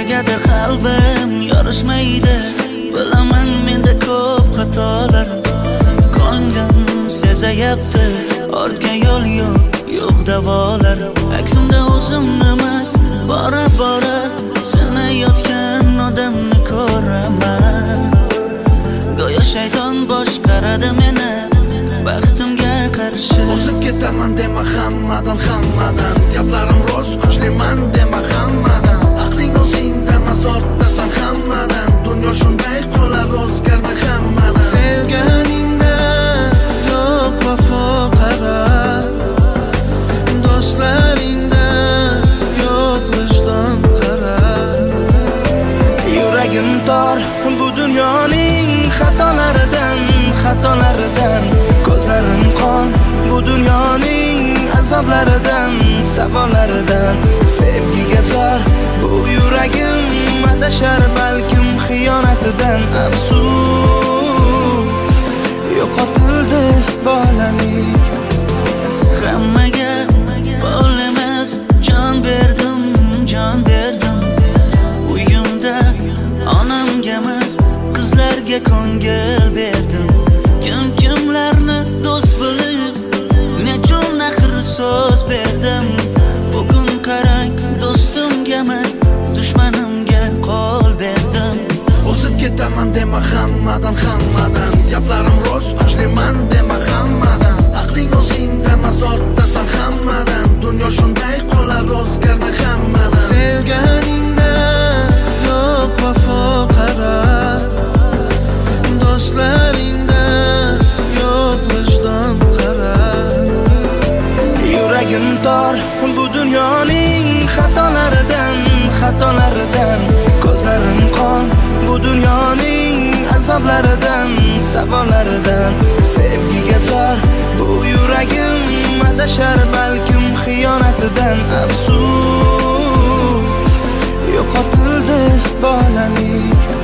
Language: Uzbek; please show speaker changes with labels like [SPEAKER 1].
[SPEAKER 1] Tegadi qalbim yorishmaydi, bilaman menda ko'p xatolar. Ko'nglim sezayapti, ortga yo'l yo'q davolar. Aksimda o'zimni emas, bora sinayotgan odamni ko'raman. Go'yo shayton boshqaradi meni baxtimga qarshi.
[SPEAKER 2] O'zib ketaman dema hammadan gaplarim rost kuchliman dema hammadan. Aqling o'zingda emas ortdasan hammadan. Dunyo shunday qolar o'zgarma hammadan. Sevganingda yo'q vafo qarar, do'stlaringda yo'q vijdon qarar.
[SPEAKER 1] Yuragim tor bu dunyoning xatolaridan, ko'zlarim qon bu dunyoning azoblaridan, savollaridan. Sevgiga zor bu yuragim adashar balkim xiyonatidan. Afsus, yo'qotildi bolalik. Hammaga pul emas jon berdim. Uyimda onamga emas qizlarga ko'ngil berdim. Kimlarni do'st bilib, nechun axir so'z berdim. Bugun qarang, do'stimga emas, dushmanimga qo'l berdim.
[SPEAKER 2] O'zib ketaman dema hammadan gaplarim rost kuchliman dema hammadan. Aqling o'zingda emas ortdasan hammadan. Dunyo shunday qolar o'zgarma hammadan. Sevganingda yo'q vafo qarar, do'stlaringda yo'q vijdon qarar.
[SPEAKER 1] Yuragim tor bu dunyoning xatolaridan, ko'zlarim qon bu dunyoning azoblaridan, savollaridan. Sevgiga zor bu yuragim adashar balkim xiyonatidan. Afsus, yo'qotildi bolalik.